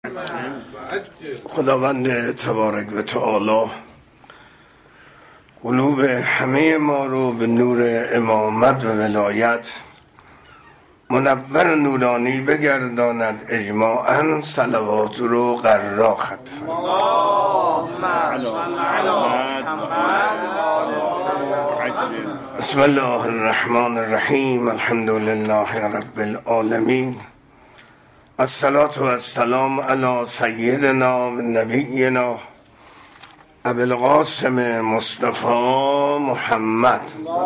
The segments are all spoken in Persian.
خداوند تبارک و تعالی قلوب همه ما رو به نور امامت و ولایت منور و نورانی بگرداند. اجماعاً صلوات رو قرار ختم. بسم الله الرحمن الرحیم. الحمد لله رب العالمین. الصلاة و السلام علی سیدنا و نبینا ابی القاسم مصطفی محمد.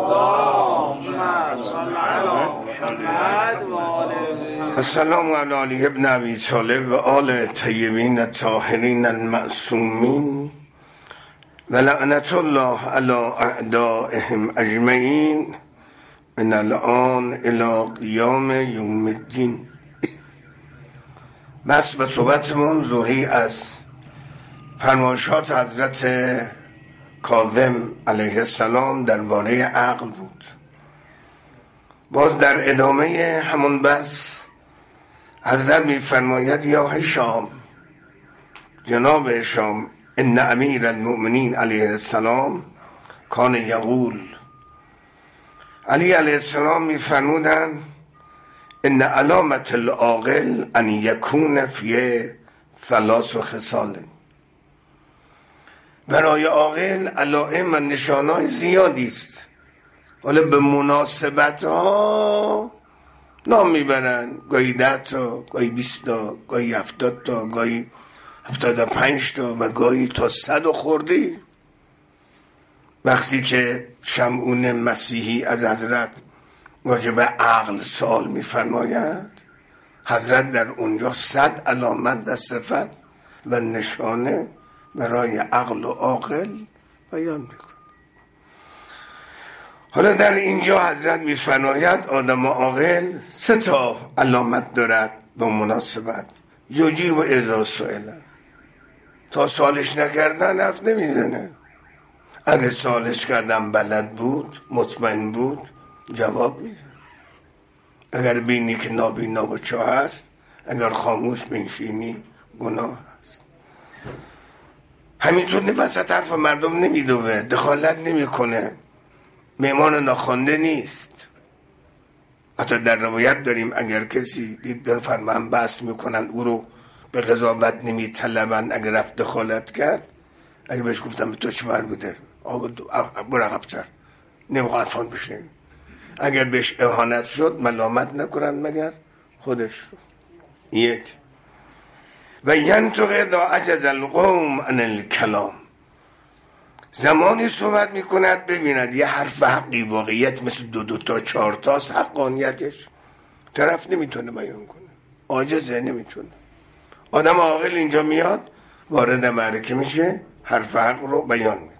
السلام علی علی ابن ابی طالب و آل طیبین الطاهرین المعصومین و لعنت الله علی اعدائهم اجمعین من الان الی قیام یوم الدین. بس و صحبتمون ظهری از فرمایشات حضرت کاظم علیه السلام درباره عقل بود. باز در ادامه همون بس حضرت می فرماید یا هشام، جناب هشام، ان امیر المؤمنین علیه السلام کان یقول، علی علیه السلام می فرمودن ان علامت العاقل ان یکون فی ثلاث خصال. برای عاقل علائم و نشانهای زیادی است، ولی به مناسبت ها نام میبرن. گاهی 10 تا، گاهی 20 تا، گاهی 70 تا، گاهی 75 تا و گاهی تا 100 خورده. وقتی که شمعون مسیحی از حضرت واجب عقل سوال میفرماید، حضرت در اونجا 100 علامت و صفت و نشانه برای عقل و عاقل بیان میکنه. حالا در اینجا حضرت میفرماید آدم و عاقل 3 تا علامت دارد با مناسبت. یجیب اذا سئل، تا سوالش نکردن حرف نمیزنه. اگه سوالش کردن بلد بود، مطمئن بود، جواب میده. اگر بینی که نابینا و چاه هست، اگر خاموش بنشینی گناه هست. همینطور وسط حرف مردم نمیدوه، دخالت نمیکنه، مهمان ناخوانده نیست. حتی در روایت داریم اگر کسی دید فرمان بحث میکنن او رو به قضاوت نمیطلبن، اگر رفت دخالت کرد، اگر بهش گفتم به تو چه مربوطه، برو عقب‌تر، نمیخواد حرفان بشنوی. اگر بهش اهانت شد ملامت نکنند مگر خودش رو. 1 و ینطق اذا عجز القوم عن الکلام، زمانی صحبت میکند ببیند یه حرف حقی واقعیت مثل 2 تا 4 تاست، حقانیتش طرف نمیتونه بیان کنه، عاجزه، نمیتونه. آدم عاقل اینجا میاد وارد معرکه میشه، حرف حق رو بیان میکنه.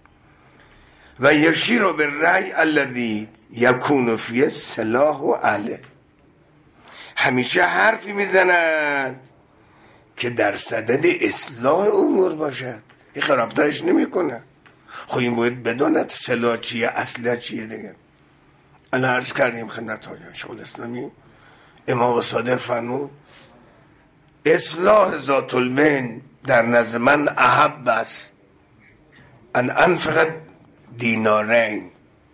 و یشیر بالرأی الذی یکون فی صلاح و اهله، همیشه حرفی میزند که در صدد اصلاح امور باشد، این خرابترش نمیکنه. خب این باید بداند صلاح چیه، اصله چیه دیگه. الان عرض کردیم خدمت حاجی شیخ الاسلامی امام صادق فرمود اصلاح ذات البین در نزد من احب است ان انفق دینارین،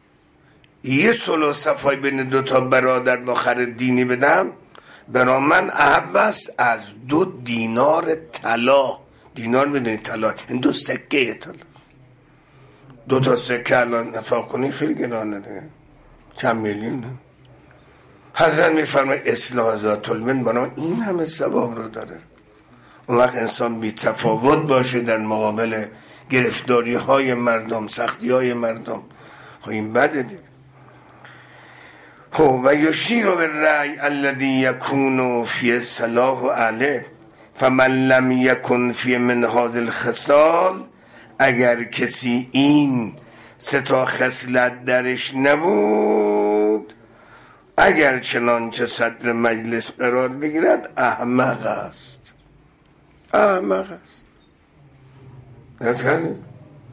یه صلح و صفای بین 2 تا برادر با خر دینی بدم برای من احب است از 2 دینار طلا. دینار بدونید طلا، این 2 سکه طلا. 2 تا سکه الان نفاق کنی خیلی گرانه دیگه، چند میلیونه. حضرت میفرماید اصلاح ذات البین برای این همه ثواب رو داره. اون وقت انسان بی تفاوت باشه در مقابل گرفتاری های مردم، سختی های مردم، خب این بده دیگه. و یشیر بالرأی الذی یکون فی صلاح و اهله فمن لم یکن فی من هذه الخصال، اگر کسی این 3 تا خصلت درش نبود، اگر چنانچه صدر مجلس قرار بگیرد احمق است. احمق است. نفهمید؟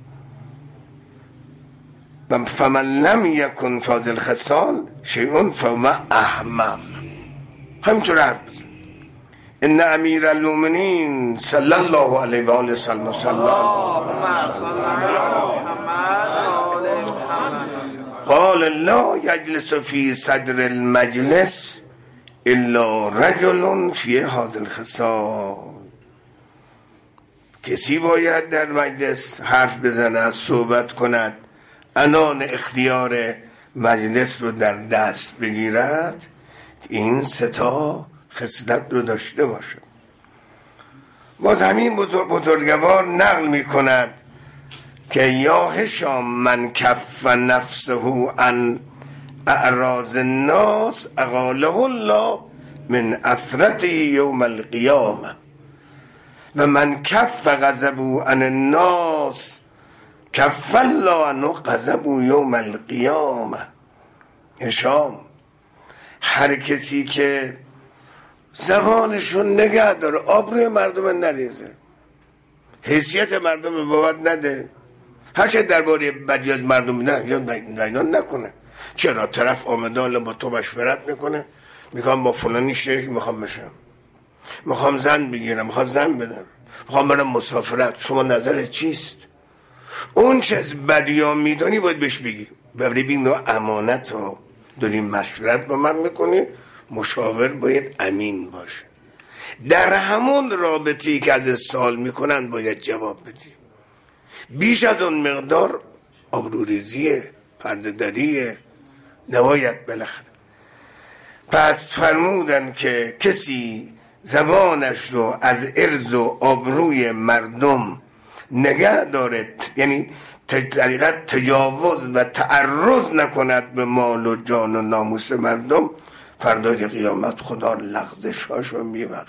فمن لم یکن فی هذه الخصال شیء فهو احمق. همینطور حرف بزن. ان امیر المؤمنین صلی الله علیه و آله وسلم قال لا یجلس فی صدر المجلس الا رجل فی هذا الخصال. کسی باید در مجلس حرف بزند، صحبت کند، عنان اختیار مجلس رو در دست بگیرد، این ستا خصلت رو داشته باشه. باز همین بزرگوار نقل می کند که یا هشام من کف نفسه عن اعراض الناس اقاله الله من اثرته یوم القیامه و من کف غضبه عن الناس کف الله عنه غضبه یوم القیامه. هشام هر کسی که زبانشون نگه داره، آبروی مردم نریزه، حیثیت مردم به بابت نده، هر چه درباره بدی از مردم میدن انجام بیان نکنه. چرا؟ طرف آمده حالا با تو مشورت میکنه، میخوام با فلانی شریک میخوام بشم، میخوام زن بگیرم، میخوام زن بدم، میخوام برم مسافرت، شما نظرت چیست؟ اون چه از بدی ها میدانی باید بهش بگی، ببری بگی امانت ها داریم مشورت با من میکنی، مشاور باید امین باشه. در همون رابطه‌ای که از سوال میکنن باید جواب بدی. بیش از اون مقدار آبروریزیه، پرده دریه، نباید بالاخره. پس فرمودن که کسی زبانش رو از عرض و آبروی مردم نگه دارد، یعنی طریقا تجاوز و تعرض نکند به مال و جان و ناموس مردم، فردای قیامت خدا لغزشاشو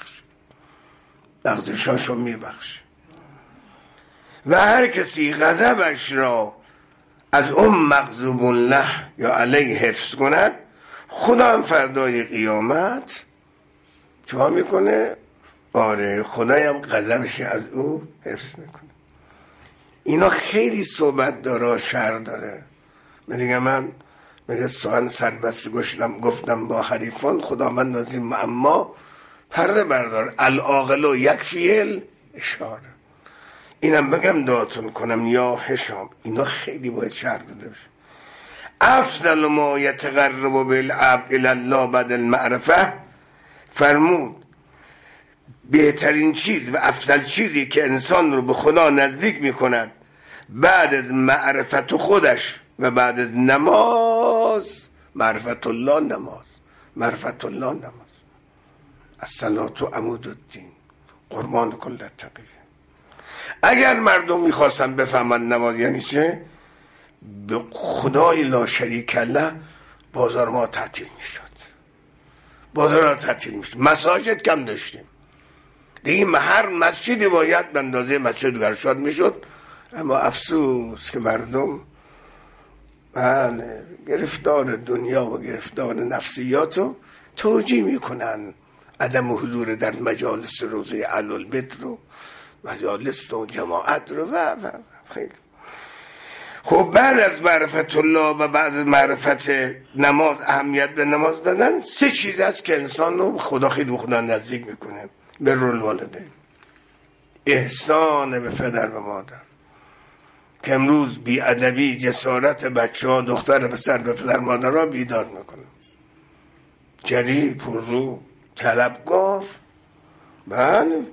میبخش. و هر کسی غضبش را از اون مغضوب الله یا علیه حفظ کند، خدا هم فردای قیامت چه میکنه؟ آره، خدای هم غضبش از او حفظ میکنه. اینا خیلی صحبت داره، شر داره. من سخن سربسته گفتم با حریفان، خداوند از این معما پرده بردار، العاقل و یکفی الاشاره. اینم بگم دعاتون کنم یا هشام، اینا خیلی باید شر داده بشه. افضل ما یتقرب بالعبد الی الله بعد المعرفه، فرمود بهترین چیز و افضل چیزی که انسان رو به خدا نزدیک میکند بعد از معرفت خودش و بعد از نماز، معرفت الله نماز. الصلاة عمود الدین، قربان کل تقیه. اگر مردم میخواستن بفهمن نماز یعنی چه، به خدای لا شریک له بازار ما تعطیل میشد، مساجد کم داشتیم دیگه، هر مسجدی باید به اندازه مسجد گرشاد میشد. اما افسوس که مردم گرفتار دنیا و گرفتار نفسیات رو توجیه میکنن، عدم حضور در مجالس روزه اهل‌البیت رو، مجالس و جماعت رو و خیلی. خب بعد از معرفت الله و بعد از معرفت نماز، اهمیت به نماز دادن، سه چیز است که انسان رو خدا خیلی به خدا نزدیک میکنه. بر الوالدین، احسان به پدر و مادر، که امروز بی ادبی جسارت بچه ها، دختر پسر به پدر مادر را بیدار میکنه، جری، پررو، طلبگار. بله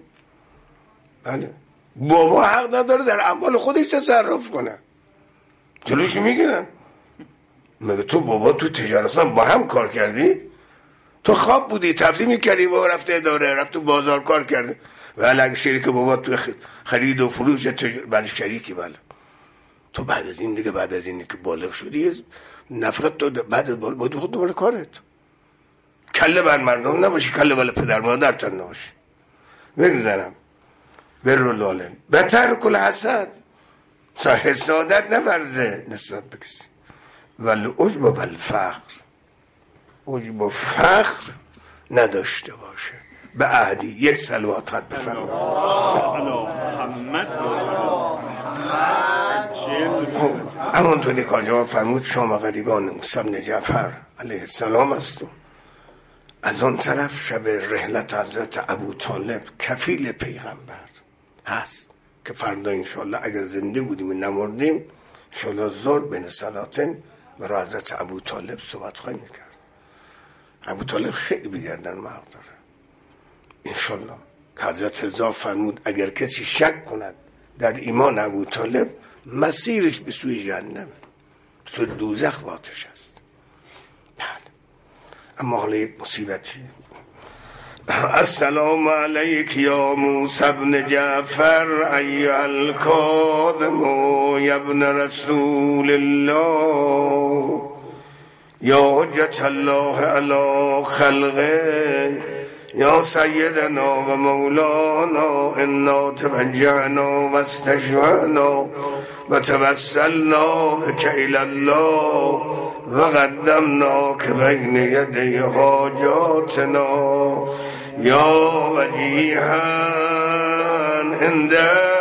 بابا حق نداره در اموال خودش تصرف کنه، جلوشو میگیرن. مگه تو بابا تو تجارتان با هم کار کردی؟ تو خواب بودی، تفریح میکردی، بابا رفته اداره، رفت تو بازار کار کرده، ولی اگه شریک بابا تو خرید و فروش برای شریکی، بله تو بعد از این که بالغ شدی نفقت تو بعد باید خود دوباره کارت، کله بر مردم نباشی، کله بر پدر مادرتن نباشی. بگذارم بر الوالدین، بتر کل حسد، حسادت نورزه نسبت بکسی، ولی عجب و فخر نداشته باشه. به عهدی یک صلوات حد بفرمایید. همونطوری که آجا فرمود شام غریبان موسی بن جعفر علیه السلام است. از اون طرف شب رحلت حضرت ابوطالب کفیل پیغمبر هست که فردا انشالله اگر زنده بودیم و نمردیم انشالله ظهر بین صلاتین برای حضرت ابوطالب صحبت خواهیم کرد. ابوطالب خیلی بگردن محق داره انشالله که حضرت رضا فرمود اگر کسی شک کند در ایمان ابوطالب مسیرش به سوی جهنم، سوی دوزخ و آتش است. اما حالا یک مصیبتی. السلام علیک یا موسی بن جعفر ایها الکاظم یا ابن رسول الله یا حجت الله علی خلقه یا سیدنا و مولانا انا توجهنا و استشفعنا و توسلنا بک الی الله و قدمناک بین یدی حاجاتنا یا وجیها عند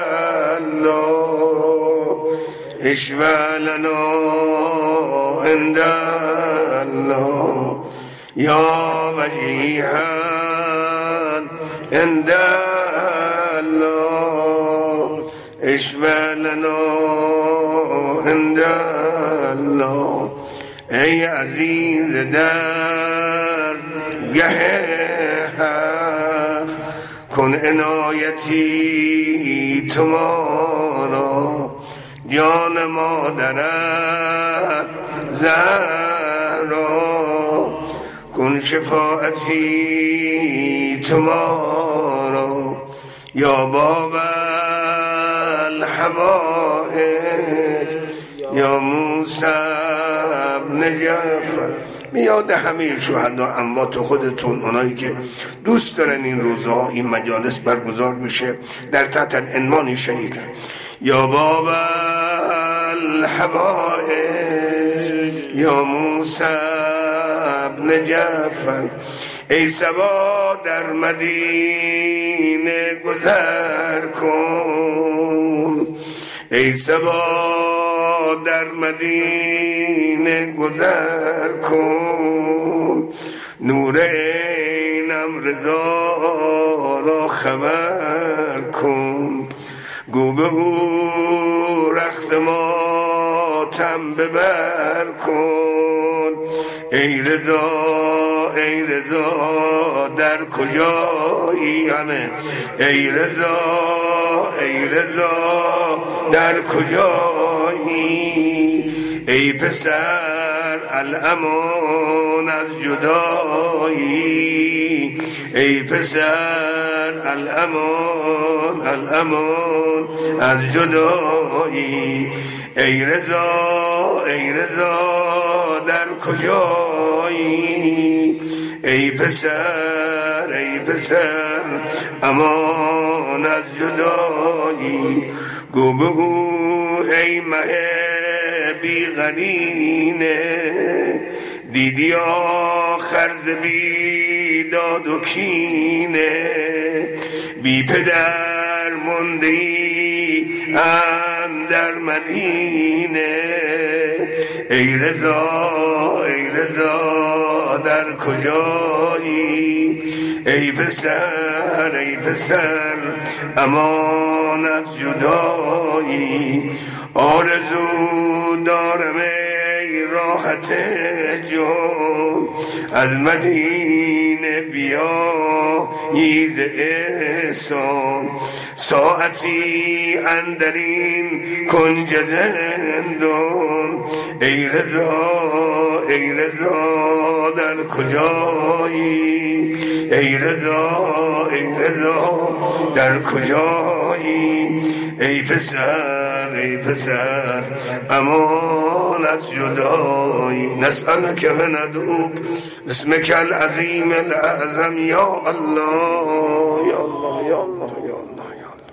الله اشفع لنا عند الله یا وجیها عند الله اشفع لنا عند الله. ای عزیز در گه حق کن عنایتی تو ما را، جان مادرت زهرا کن شفاعتی تو ما را، یا باب الحوائج یا موسی ابن جعفر. میاد همه شهدا اموات خودتون، اونایی که دوست دارن این روزها این مجالس برگزار بشه در تحت عنوان شریکن. یا باب الحوائج یا موسی ابن جعفر، ای صبا در مدینه گذر کن، ای صبا در مدینه گذر کن، نور عینم رضا را خبر کن، گو به او رخت ماتم ببر کن، ای رضا ای رضا در کجایی همه، ای رضا ای رضا در کجایی، ای پسر الامان از جدایی، ای پسر الامان الامان از جدایی، ای رضا ای رضا در کجایی، ای پسر امان از جدایی، گو بگو ای مه بی قرینه، دیدی آخر ز بیداد و کینه، بی پدر موندی اندر مدینه، ای رضا ای رضا در کجایی، ای پسر امان از جدایی، آرزو دارم ای راحت جان، از مدینه بیا ییز احسان، ساعتی اندرین کنج زندان، ای رضا ای رضا در کجایی، ای رضا ای رضا در کجایی، ای پسر امان از جدایی، نسألک و ندعوک باسمک العظیم الاعظم یا الله یا الله یا الله یا الله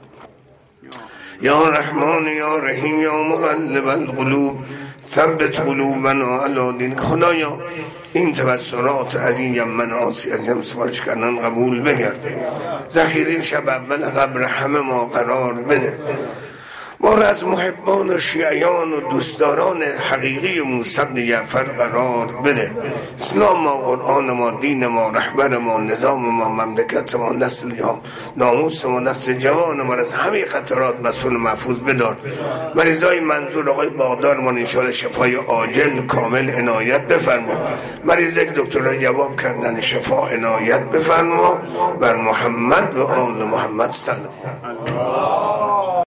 یا رحمان یا رحیم یا مقلب القلوب ثبت قلوبنا علی دینک. خدایا این توسلات از این مناسی از این سفارش کردن قبول بگرد، ذخیره شب اول قبر همه ما قرار بده، ما را از محبان و شیعیان و دوستداران حقیقی موسی بن جعفر قرار بده. اسلام ما، قرآن ما، دین ما، رهبر ما، نظام ما، مملکت ما، نسل جهان، ناموس ما، نسل جوان ما از همه خطرات مسئول محفوظ بدار. مریضای منظور آقای باغدار ما انشاءالله شفای عاجل کامل عنایت بفرما. مریضی که دکترها جواب کردن شفا عنایت بفرما. بر محمد و آل محمد صلی الله.